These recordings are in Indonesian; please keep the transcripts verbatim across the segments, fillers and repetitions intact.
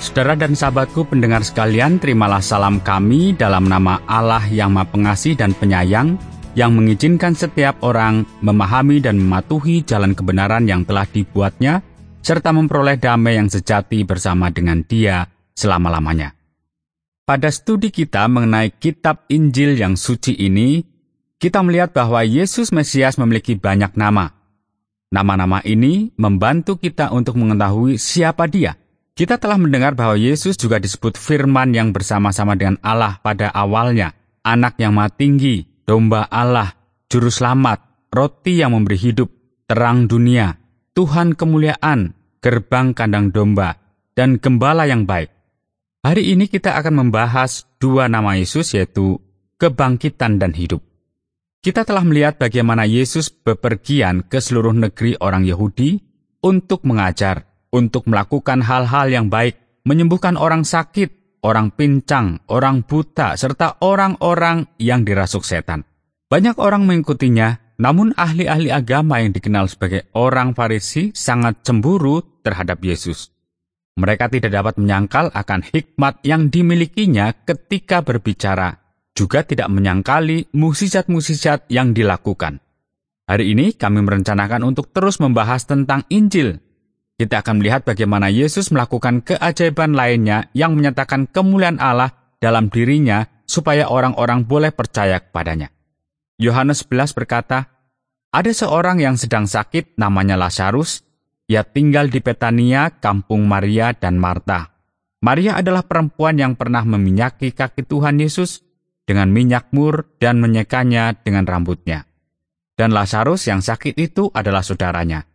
Saudara dan sahabatku pendengar sekalian, terimalah salam kami dalam nama Allah yang Maha Pengasih dan Penyayang, yang mengizinkan setiap orang memahami dan mematuhi jalan kebenaran yang telah dibuatnya, serta memperoleh damai yang sejati bersama dengan Dia selama-lamanya. Pada studi kita mengenai kitab Injil yang suci ini, kita melihat bahwa Yesus Mesias memiliki banyak nama. Nama-nama ini membantu kita untuk mengetahui siapa Dia. Kita telah mendengar bahwa Yesus juga disebut Firman yang bersama-sama dengan Allah pada awalnya, Anak yang Maha Tinggi, Domba Allah, Juru Selamat, Roti yang memberi hidup, Terang dunia, Tuhan kemuliaan, Gerbang kandang domba, dan Gembala yang baik. Hari ini kita akan membahas dua nama Yesus, yaitu kebangkitan dan hidup. Kita telah melihat bagaimana Yesus bepergian ke seluruh negeri orang Yahudi untuk mengajar, untuk melakukan hal-hal yang baik, menyembuhkan orang sakit, orang pincang, orang buta, serta orang-orang yang dirasuk setan. Banyak orang mengikutinya, namun ahli-ahli agama yang dikenal sebagai orang Farisi sangat cemburu terhadap Yesus. Mereka tidak dapat menyangkal akan hikmat yang dimilikinya ketika berbicara, juga tidak menyangkali mukjizat-mukjizat yang dilakukan. Hari ini kami merencanakan untuk terus membahas tentang Injil. Kita akan melihat bagaimana Yesus melakukan keajaiban lainnya yang menyatakan kemuliaan Allah dalam dirinya supaya orang-orang boleh percaya kepadanya. Yohanes sebelas berkata, "Ada seorang yang sedang sakit namanya Lazarus. Ia tinggal di Betania, kampung Maria dan Marta. Maria adalah perempuan yang pernah meminyaki kaki Tuhan Yesus dengan minyak mur dan menyekanya dengan rambutnya. Dan Lazarus yang sakit itu adalah saudaranya.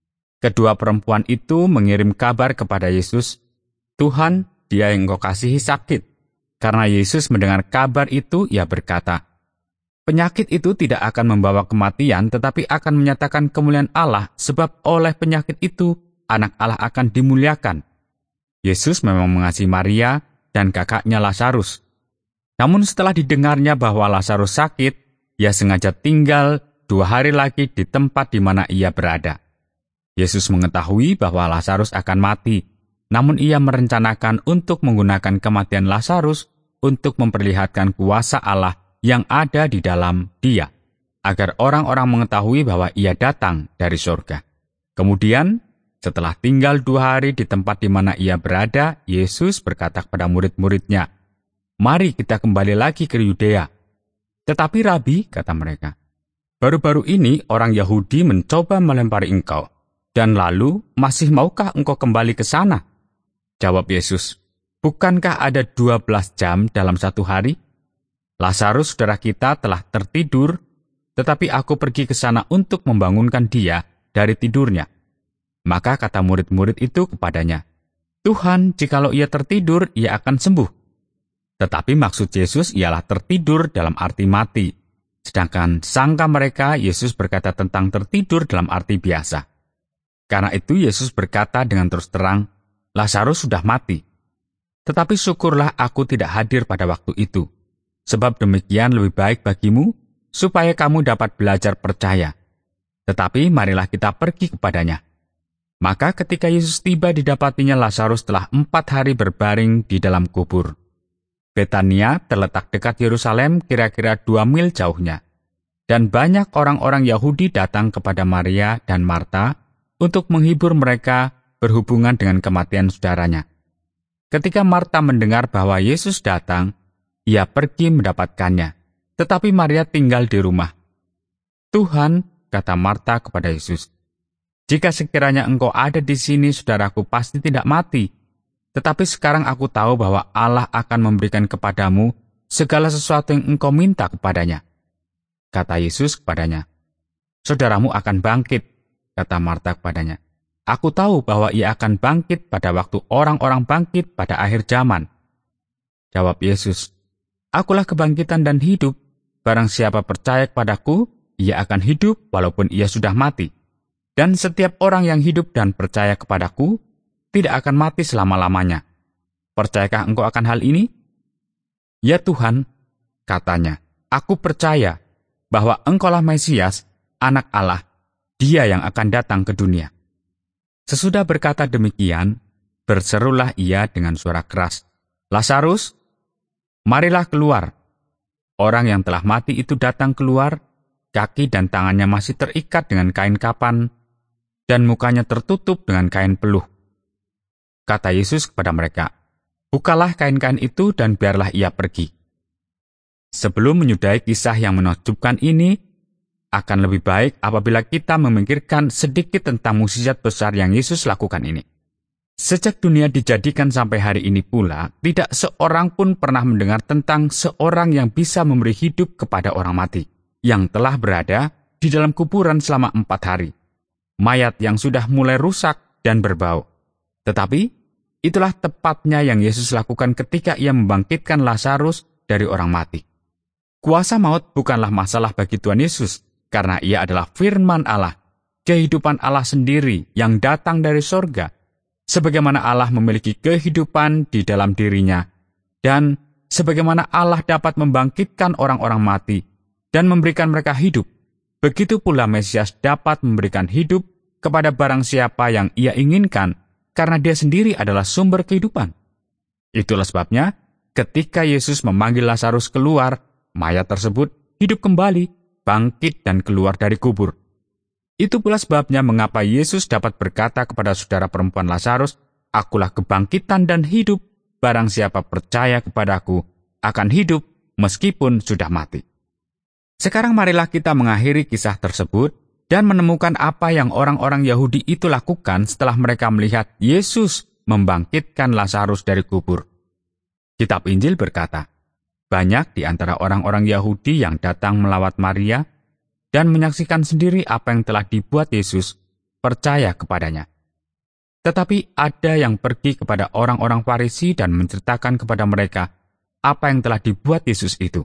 Kedua perempuan itu mengirim kabar kepada Yesus, 'Tuhan, dia yang Engkau kasihi sakit.' Karena Yesus mendengar kabar itu, ia berkata, 'Penyakit itu tidak akan membawa kematian, tetapi akan menyatakan kemuliaan Allah, sebab oleh penyakit itu, anak Allah akan dimuliakan.' Yesus memang mengasihi Maria dan kakaknya Lazarus. Namun setelah didengarnya bahwa Lazarus sakit, ia sengaja tinggal dua hari lagi di tempat di mana ia berada. Yesus mengetahui bahwa Lazarus akan mati, namun ia merencanakan untuk menggunakan kematian Lazarus untuk memperlihatkan kuasa Allah yang ada di dalam dia, agar orang-orang mengetahui bahwa ia datang dari surga. Kemudian, setelah tinggal dua hari di tempat di mana ia berada, Yesus berkata kepada murid-muridnya, 'Mari kita kembali lagi ke Yudea.' 'Tetapi Rabi,' kata mereka, 'baru-baru ini orang Yahudi mencoba melempari engkau. Dan lalu, masih maukah engkau kembali ke sana?' Jawab Yesus, 'Bukankah ada dua belas jam dalam satu hari? Lazarus saudara kita telah tertidur, tetapi aku pergi ke sana untuk membangunkan dia dari tidurnya.' Maka kata murid-murid itu kepadanya, 'Tuhan, jikalau ia tertidur, ia akan sembuh.' Tetapi maksud Yesus ialah tertidur dalam arti mati. Sedangkan sangka mereka, Yesus berkata tentang tertidur dalam arti biasa. Karena itu Yesus berkata dengan terus terang, 'Lazarus sudah mati. Tetapi syukurlah aku tidak hadir pada waktu itu. Sebab demikian lebih baik bagimu, supaya kamu dapat belajar percaya. Tetapi marilah kita pergi kepadanya.' Maka ketika Yesus tiba, didapatinya Lazarus telah empat hari berbaring di dalam kubur. Betania terletak dekat Yerusalem, kira-kira dua mil jauhnya. Dan banyak orang-orang Yahudi datang kepada Maria dan Marta untuk menghibur mereka berhubungan dengan kematian saudaranya. Ketika Marta mendengar bahwa Yesus datang, ia pergi mendapatkannya. Tetapi Maria tinggal di rumah. 'Tuhan,' kata Marta kepada Yesus, 'jika sekiranya engkau ada di sini, saudaraku pasti tidak mati. Tetapi sekarang aku tahu bahwa Allah akan memberikan kepadamu segala sesuatu yang engkau minta kepadanya.' Kata Yesus kepadanya, 'Saudaramu akan bangkit.' Kata Marta kepadanya, 'Aku tahu bahwa ia akan bangkit pada waktu orang-orang bangkit pada akhir zaman.' Jawab Yesus, 'Akulah kebangkitan dan hidup. Barang siapa percaya kepadaku, ia akan hidup walaupun ia sudah mati. Dan setiap orang yang hidup dan percaya kepadaku, tidak akan mati selama-lamanya. Percayakah engkau akan hal ini?' 'Ya Tuhan,' katanya, 'aku percaya bahwa engkaulah Mesias, Anak Allah, Dia yang akan datang ke dunia.' Sesudah berkata demikian, berserulah ia dengan suara keras, "Lazarus, marilah keluar." Orang yang telah mati itu datang keluar, kaki dan tangannya masih terikat dengan kain kapan, dan mukanya tertutup dengan kain peluh. Kata Yesus kepada mereka, "Bukalah kain-kain itu dan biarlah ia pergi." Sebelum menyudahi kisah yang menakjubkan ini, akan lebih baik apabila kita memikirkan sedikit tentang mukjizat besar yang Yesus lakukan ini. Sejak dunia dijadikan sampai hari ini pula, tidak seorang pun pernah mendengar tentang seorang yang bisa memberi hidup kepada orang mati, yang telah berada di dalam kuburan selama empat hari. Mayat yang sudah mulai rusak dan berbau. Tetapi, itulah tepatnya yang Yesus lakukan ketika ia membangkitkan Lazarus dari orang mati. Kuasa maut bukanlah masalah bagi Tuhan Yesus, karena ia adalah firman Allah, kehidupan Allah sendiri yang datang dari sorga, sebagaimana Allah memiliki kehidupan di dalam dirinya, dan sebagaimana Allah dapat membangkitkan orang-orang mati dan memberikan mereka hidup, begitu pula Mesias dapat memberikan hidup kepada barang siapa yang ia inginkan, karena dia sendiri adalah sumber kehidupan. Itulah sebabnya, ketika Yesus memanggil Lazarus keluar, mayat tersebut hidup kembali, bangkit dan keluar dari kubur. Itu pula sebabnya mengapa Yesus dapat berkata kepada saudara perempuan Lazarus, "Akulah kebangkitan dan hidup, barang siapa percaya kepadaku akan hidup meskipun sudah mati." Sekarang marilah kita mengakhiri kisah tersebut dan menemukan apa yang orang-orang Yahudi itu lakukan setelah mereka melihat Yesus membangkitkan Lazarus dari kubur. Kitab Injil berkata, banyak di antara orang-orang Yahudi yang datang melawat Maria dan menyaksikan sendiri apa yang telah dibuat Yesus, percaya kepadanya. Tetapi ada yang pergi kepada orang-orang Farisi dan menceritakan kepada mereka apa yang telah dibuat Yesus itu.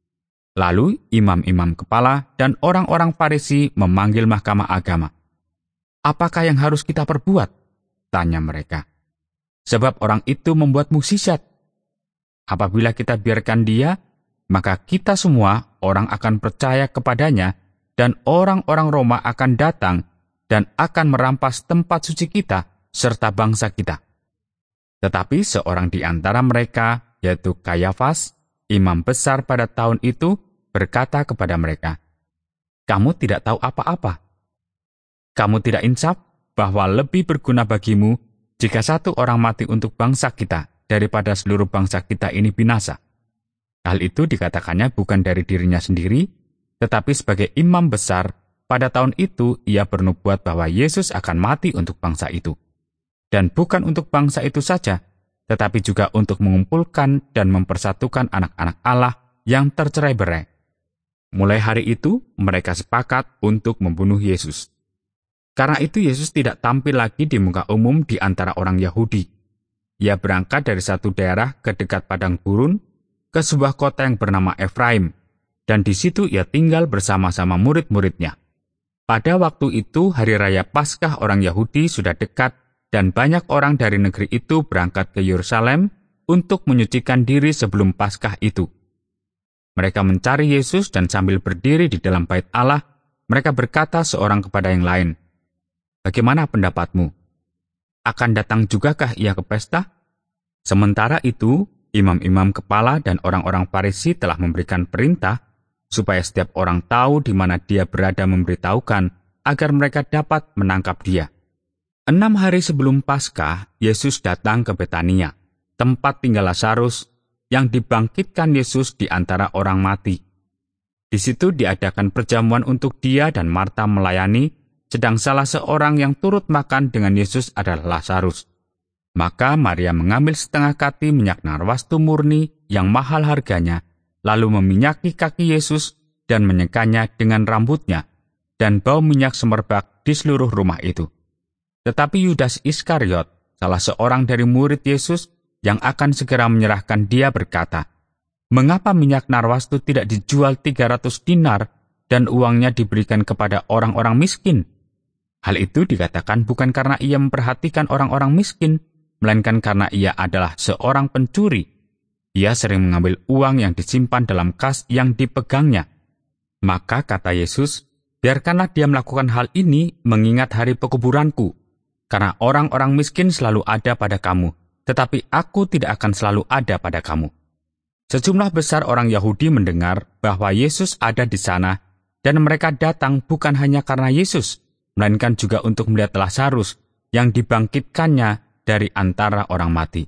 Lalu imam-imam kepala dan orang-orang Farisi memanggil mahkamah agama. "Apakah yang harus kita perbuat?" tanya mereka. "Sebab orang itu membuat mukjizat. Apabila kita biarkan dia, maka kita semua orang akan percaya kepadanya dan orang-orang Roma akan datang dan akan merampas tempat suci kita serta bangsa kita." Tetapi seorang di antara mereka, yaitu Kayafas, imam besar pada tahun itu, berkata kepada mereka, "Kamu tidak tahu apa-apa. Kamu tidak insaf bahwa lebih berguna bagimu jika satu orang mati untuk bangsa kita daripada seluruh bangsa kita ini binasa." Hal itu dikatakannya bukan dari dirinya sendiri, tetapi sebagai imam besar, pada tahun itu ia bernubuat bahwa Yesus akan mati untuk bangsa itu. Dan bukan untuk bangsa itu saja, tetapi juga untuk mengumpulkan dan mempersatukan anak-anak Allah yang tercerai-berai. Mulai hari itu, mereka sepakat untuk membunuh Yesus. Karena itu Yesus tidak tampil lagi di muka umum di antara orang Yahudi. Ia berangkat dari satu daerah ke dekat padang gurun, ke sebuah kota yang bernama Efraim, dan di situ ia tinggal bersama-sama murid-muridnya. Pada waktu itu hari raya Paskah orang Yahudi sudah dekat, dan banyak orang dari negeri itu berangkat ke Yerusalem untuk menyucikan diri sebelum Paskah itu. Mereka mencari Yesus dan sambil berdiri di dalam bait Allah, mereka berkata seorang kepada yang lain, "Bagaimana pendapatmu? Akan datang jugakah ia ke pesta?" Sementara itu, imam-imam kepala dan orang-orang Farisi telah memberikan perintah supaya setiap orang tahu di mana dia berada memberitahukan agar mereka dapat menangkap dia. Enam hari sebelum Paskah, Yesus datang ke Betania, tempat tinggal Lazarus yang dibangkitkan Yesus di antara orang mati. Di situ diadakan perjamuan untuk dia dan Marta melayani, sedang salah seorang yang turut makan dengan Yesus adalah Lazarus. Maka Maria mengambil setengah kati minyak narwastu murni yang mahal harganya, lalu meminyaki kaki Yesus dan menyekanya dengan rambutnya, dan bau minyak semerbak di seluruh rumah itu. Tetapi Yudas Iskariot, salah seorang dari murid Yesus yang akan segera menyerahkan dia berkata, "Mengapa minyak narwastu tidak dijual tiga ratus dinar dan uangnya diberikan kepada orang-orang miskin?" Hal itu dikatakan bukan karena ia memperhatikan orang-orang miskin, melainkan karena ia adalah seorang pencuri. Ia sering mengambil uang yang disimpan dalam kas yang dipegangnya. Maka kata Yesus, "Biarkanlah dia melakukan hal ini mengingat hari pekuburanku. Karena orang-orang miskin selalu ada pada kamu, tetapi aku tidak akan selalu ada pada kamu." Sejumlah besar orang Yahudi mendengar bahwa Yesus ada di sana, dan mereka datang bukan hanya karena Yesus, melainkan juga untuk melihat Lazarus yang dibangkitkannya dari antara orang mati.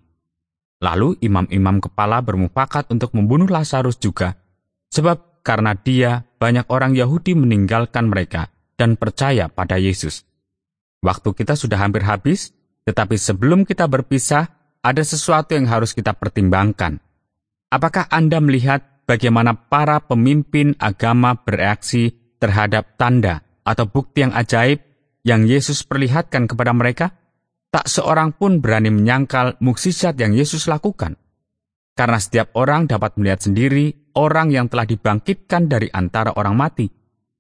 Lalu imam-imam kepala bermufakat untuk membunuh Lazarus juga, sebab karena dia banyak orang Yahudi meninggalkan mereka dan percaya pada Yesus. Waktu kita sudah hampir habis, tetapi sebelum kita berpisah, ada sesuatu yang harus kita pertimbangkan. Apakah Anda melihat bagaimana para pemimpin agama bereaksi terhadap tanda atau bukti yang ajaib yang Yesus perlihatkan kepada mereka? Tak seorang pun berani menyangkal mukjizat yang Yesus lakukan. Karena setiap orang dapat melihat sendiri orang yang telah dibangkitkan dari antara orang mati.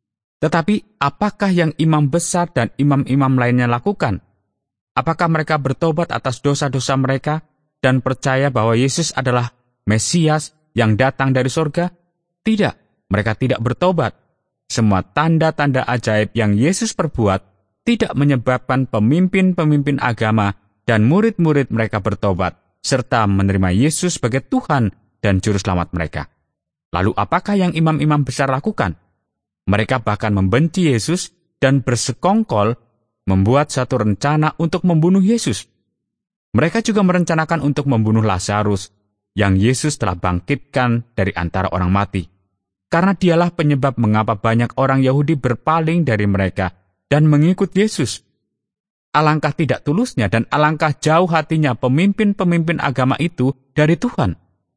Tetapi apakah yang imam besar dan imam-imam lainnya lakukan? Apakah mereka bertobat atas dosa-dosa mereka dan percaya bahwa Yesus adalah Mesias yang datang dari sorga? Tidak, mereka tidak bertobat. Semua tanda-tanda ajaib yang Yesus perbuat tidak menyebabkan pemimpin-pemimpin agama dan murid-murid mereka bertobat, serta menerima Yesus sebagai Tuhan dan Juru Selamat mereka. Lalu apakah yang imam-imam besar lakukan? Mereka bahkan membenci Yesus dan bersekongkol membuat satu rencana untuk membunuh Yesus. Mereka juga merencanakan untuk membunuh Lazarus, yang Yesus telah bangkitkan dari antara orang mati. Karena dialah penyebab mengapa banyak orang Yahudi berpaling dari mereka dan mengikut Yesus. Alangkah tidak tulusnya dan alangkah jauh hatinya pemimpin-pemimpin agama itu dari Tuhan.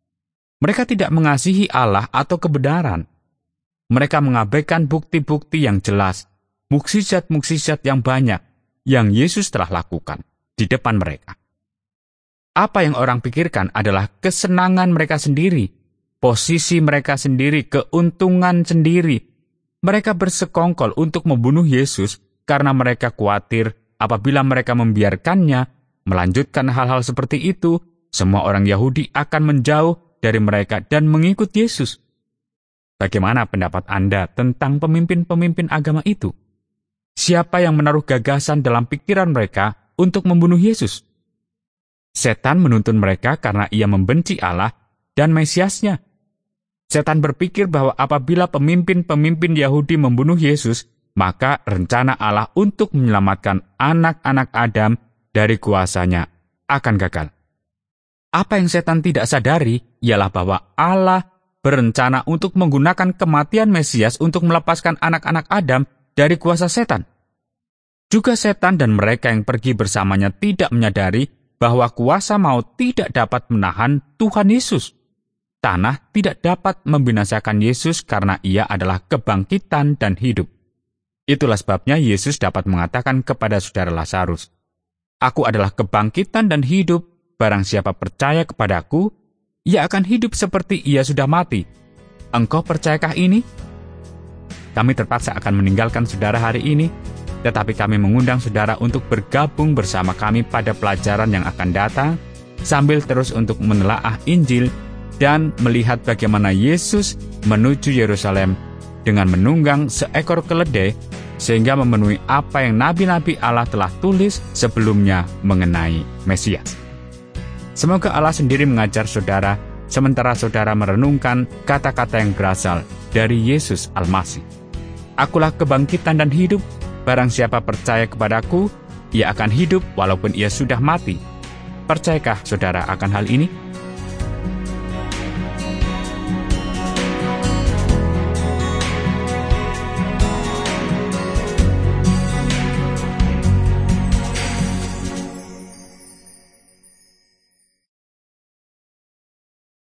Mereka tidak mengasihi Allah atau kebenaran. Mereka mengabaikan bukti-bukti yang jelas, mukjizat-mukjizat yang banyak yang Yesus telah lakukan di depan mereka. Apa yang orang pikirkan adalah kesenangan mereka sendiri, posisi mereka sendiri, keuntungan sendiri. Mereka bersekongkol untuk membunuh Yesus karena mereka khawatir apabila mereka membiarkannya melanjutkan hal-hal seperti itu, semua orang Yahudi akan menjauh dari mereka dan mengikut Yesus. Bagaimana pendapat Anda tentang pemimpin-pemimpin agama itu? Siapa yang menaruh gagasan dalam pikiran mereka untuk membunuh Yesus? Setan menuntun mereka karena ia membenci Allah dan Mesiasnya. Setan berpikir bahwa apabila pemimpin-pemimpin Yahudi membunuh Yesus, maka rencana Allah untuk menyelamatkan anak-anak Adam dari kuasanya akan gagal. Apa yang setan tidak sadari ialah bahwa Allah berencana untuk menggunakan kematian Mesias untuk melepaskan anak-anak Adam dari kuasa setan. Juga setan dan mereka yang pergi bersamanya tidak menyadari bahwa kuasa maut tidak dapat menahan Tuhan Yesus. Tanah tidak dapat membinasakan Yesus karena ia adalah kebangkitan dan hidup. Itulah sebabnya Yesus dapat mengatakan kepada saudara Lazarus, "Aku adalah kebangkitan dan hidup, barang siapa percaya kepadaku, ia akan hidup seperti ia sudah mati. Engkau percayakah ini?" Kami terpaksa akan meninggalkan saudara hari ini, tetapi kami mengundang saudara untuk bergabung bersama kami pada pelajaran yang akan datang, sambil terus untuk menelaah Injil dan melihat bagaimana Yesus menuju Yerusalem dengan menunggang seekor keledai, sehingga memenuhi apa yang nabi-nabi Allah telah tulis sebelumnya mengenai Mesias. Semoga Allah sendiri mengajar saudara, sementara saudara merenungkan kata-kata yang berasal dari Yesus Al-Masih. "Akulah kebangkitan dan hidup, barang siapa percaya kepadaku, ia akan hidup walaupun ia sudah mati." Percayakah saudara akan hal ini?